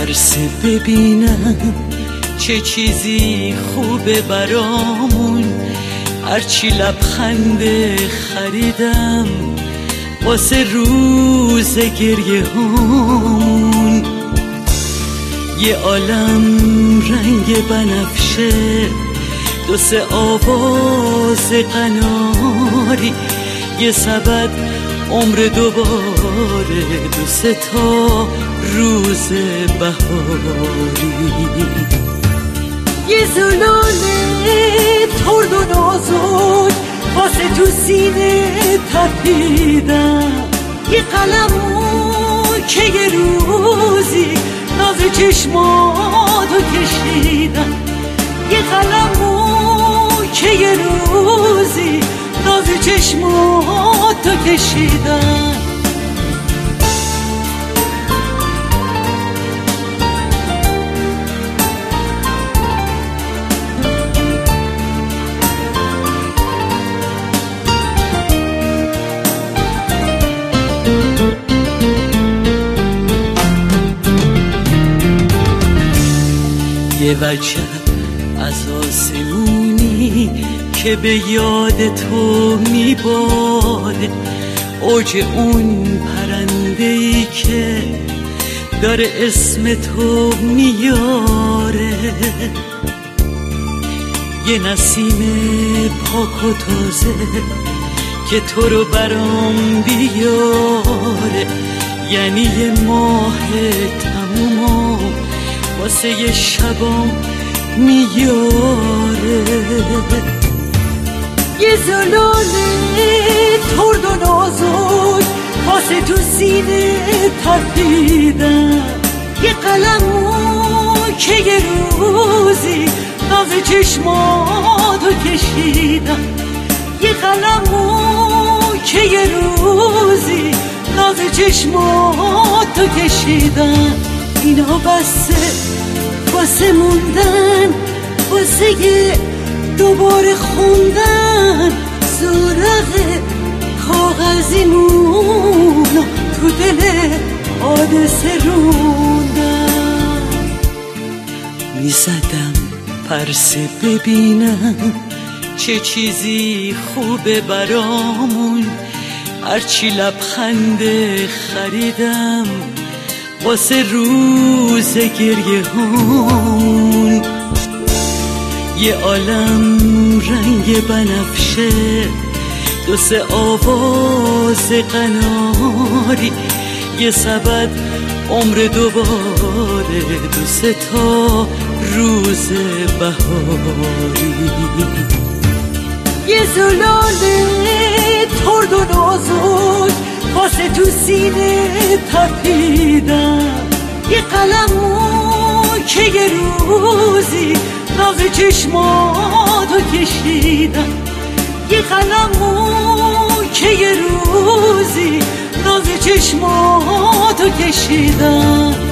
ترسه ببینم چه چیزی خوبه برامون، هرچی لبخند خریدم واسه روز گریه همون. یه عالم رنگ بنفشه، دو سه آواز قناری، یه سبد عمر دوباره، دو سه تا روز بهاری. یه زلاله ترد و نازک واسه تو سینه تپیدم، یه قلمو که یه روزی ناز چشماتو کشیدم، یه قلمو که یه روزی ناز چشماتو کشیدم. یه وجه از آسمونی که به یاد تو میباره، اوج اون پرنده‌ای که داره اسم تو میاره، یه نسیم پاک و تازه که تو رو برام بیاره، یعنی یه ماه تموم واسه یه شبام میاره. یه زلاله ترد و نازک واسه تو سینه تپیدم، یه قلمو که یه روزی ناز چشماتو کشیدم، یه قلمو که یه روزی ناز چشماتو کشیدم. اینا بسه واسه موندن، واسه دوباره خوندن، سراغ کاغذیمونو تو دل حادثه روندن. میزدم پرسه ببینم چه چیزی خوبه برامون، هرچی لبخند خریدم واسه روز گریه همون. یه عالم رنگ بنفشه، دو سه آواز قناری، یه سبد عمر دوباره، دو سه تا روز بهاری. یه زلاله ترد و نازک واسه تو سینه تپیدم، یه قلمو که یه روزی ناز چشماتو کشیدم، یه قلمو که یه روزی ناز چشماتو کشیدم.